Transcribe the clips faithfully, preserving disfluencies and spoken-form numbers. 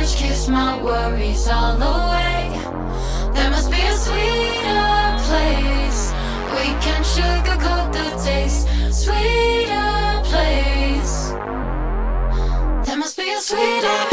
French kiss my worries all away. There must be a sweeter place. We can sugarcoat the taste. Sweeter place. There must be a sweeter.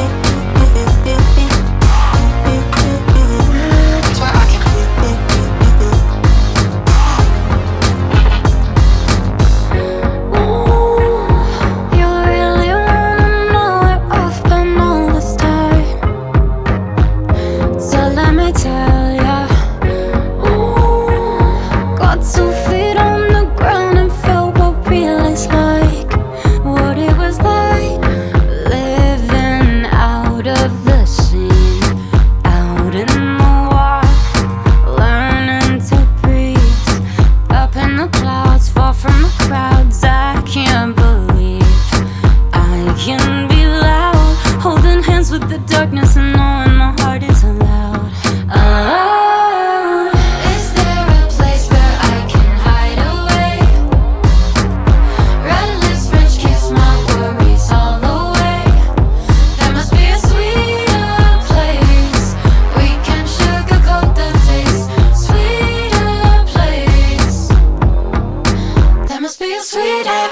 With the darkness and knowing my heart is allowed. Allowed. Is there a place where I can hide away? Red lips, French kiss my worries all away. There must be a sweeter place. We can sugarcoat the taste. Sweeter place. There must be a sweeter.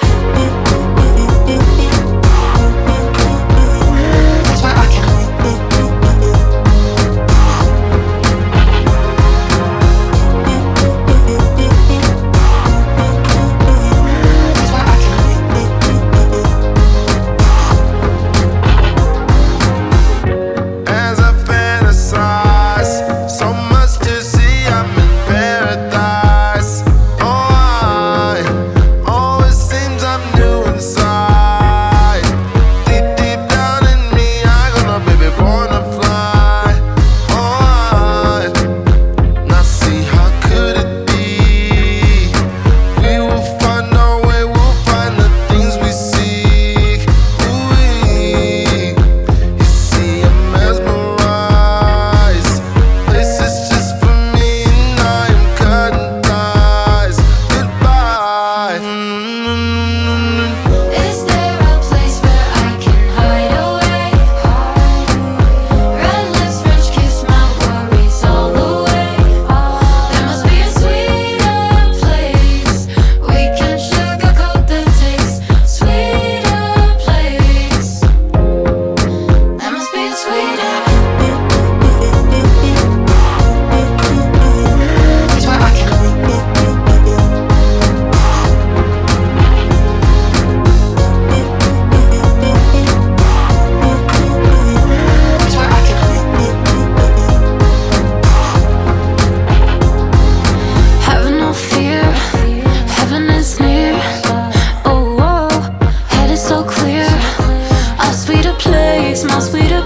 My sweeter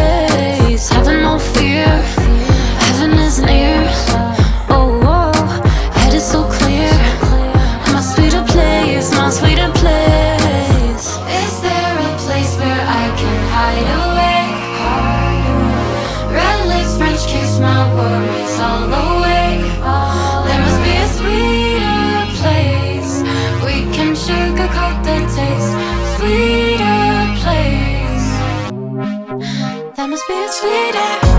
place, having no fear, heaven is near. Oh, oh, head is so clear. My sweeter place, my sweeter place. Is there a place where I can hide away? Red lips, French kiss my worries all away. There must be a sweeter place. We can sugarcoat the taste. Sweeter place. There must be a sweeter.